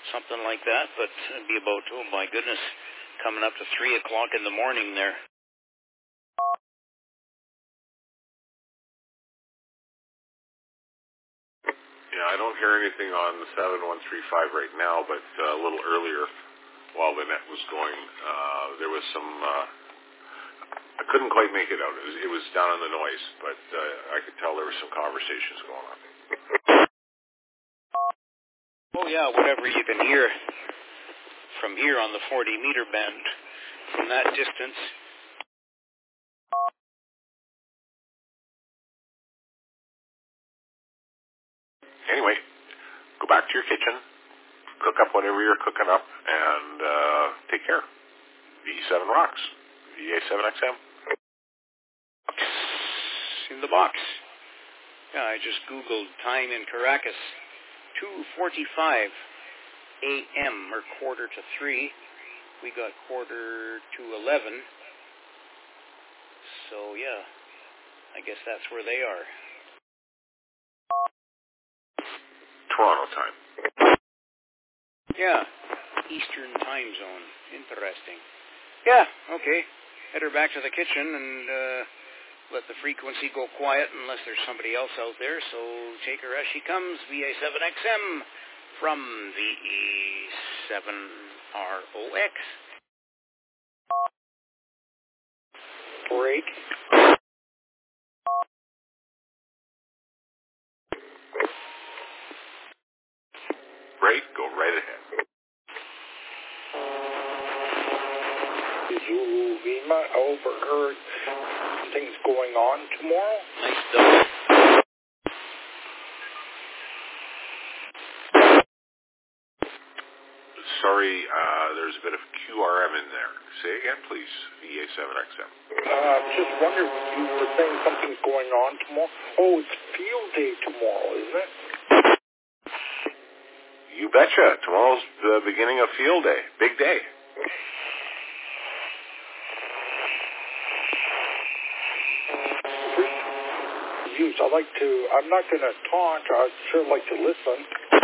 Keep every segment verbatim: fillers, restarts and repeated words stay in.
something like that, but it'd be about, oh my goodness, coming up to three o'clock in the morning there. Yeah, I don't hear anything on the seven one three five right now, but uh, a little earlier, while the net was going, uh, there was some, uh, I couldn't quite make it out. It was, it was down in the noise, but uh, I could tell there were some conversations going on. Oh yeah, whatever you can hear from here on the forty meter band, from that distance. Anyway, go back to your kitchen, cook up whatever you're cooking up, and uh, take care. V seven rocks. V A seven X M. In the box. Yeah, I just Googled time in Caracas. two forty-five a.m. or quarter to three. We got quarter to eleven. So, yeah, I guess that's where they are. Toronto time. Yeah, Eastern time zone. Interesting. Yeah, okay. Head her back to the kitchen and uh, let the frequency go quiet unless there's somebody else out there. So take her as she comes, V A seven X M from V E seven R O X. Break. Break, go right ahead. Zulu Lima, overheard things going on tomorrow. Nice double. Sorry, uh, there's a bit of Q R M in there. Say again, please, V A seven X M. Uh, just wondered, you were saying something's going on tomorrow. Oh, it's field day tomorrow, isn't it? You betcha. Tomorrow's the beginning of field day. Big day. Views. I'd like to, I'm not going to talk. I'd sure like to listen.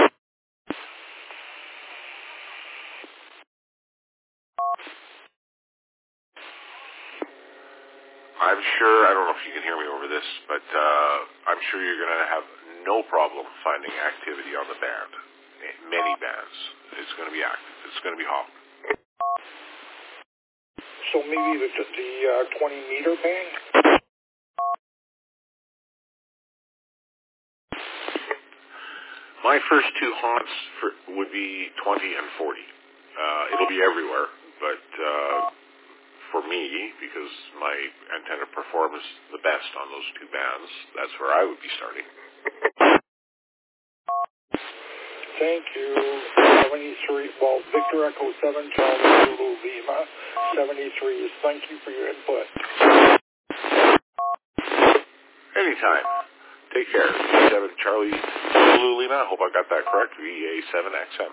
I'm sure, I don't know if you can hear me over this, but uh, I'm sure you're going to have no problem finding activity on the band. Many bands. It's going to be active. It's going to be hot. So maybe the, the uh, twenty meter band? My first two haunts for, would be twenty and forty. Uh, it'll be everywhere, but uh, for me, because my antenna performs the best on those two bands, that's where I would be starting. Thank you. seventy-three, well, Victor Echo seven, Charlie Zulu Lima. seventy-three is thank you for your input. Anytime. Take care. V seven Charlie Zulu Lima. I hope I got that correct. V A seven X M.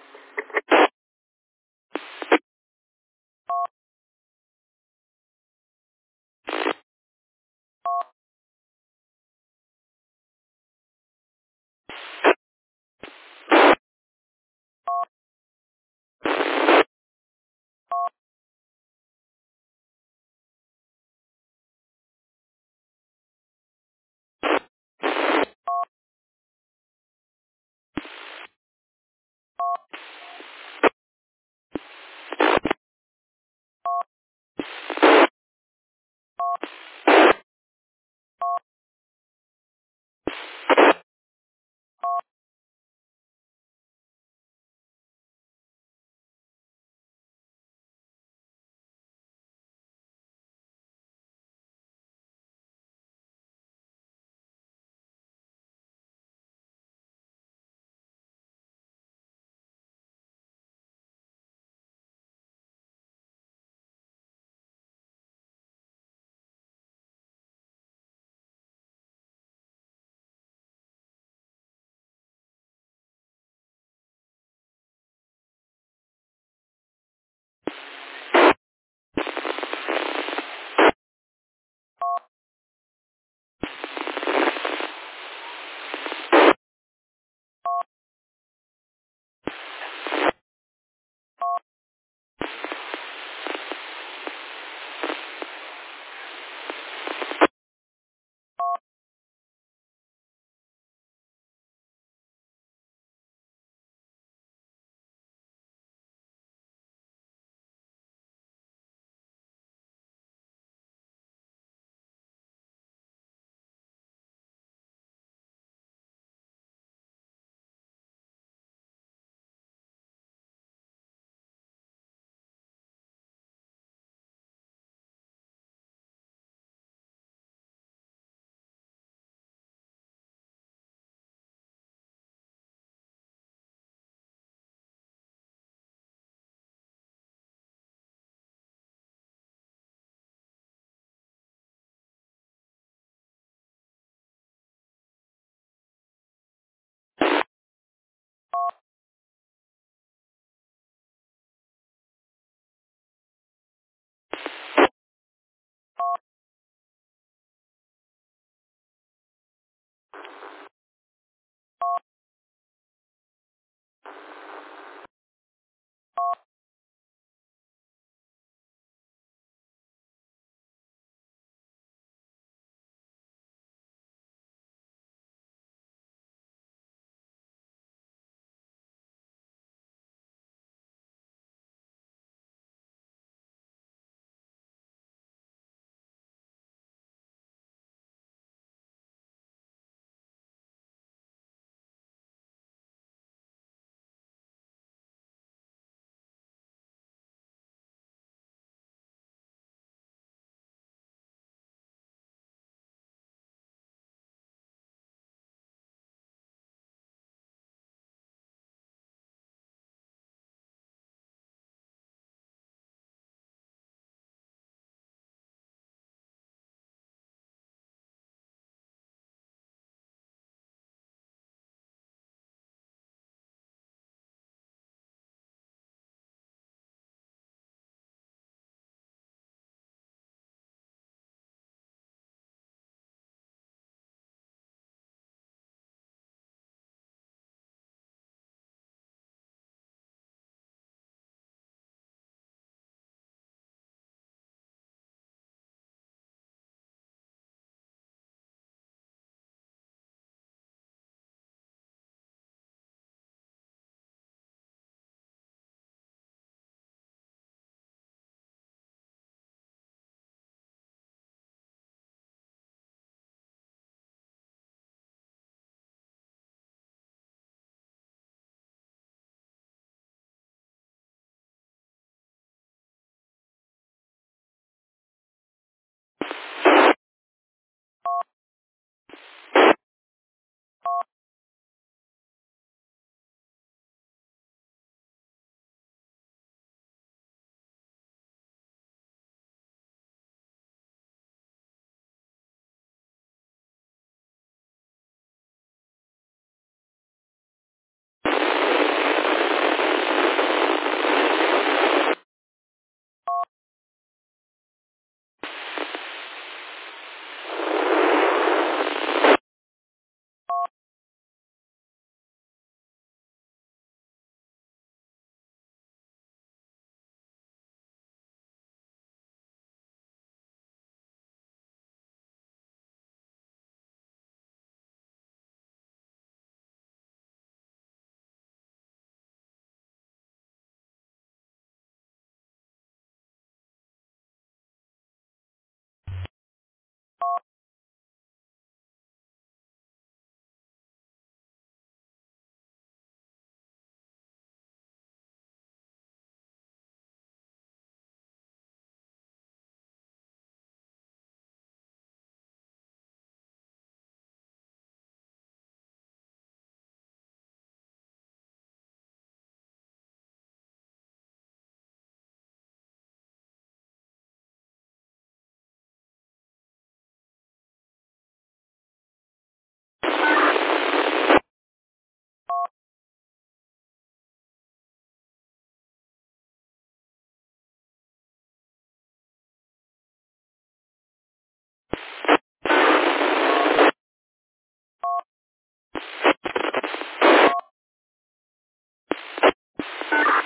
Bye.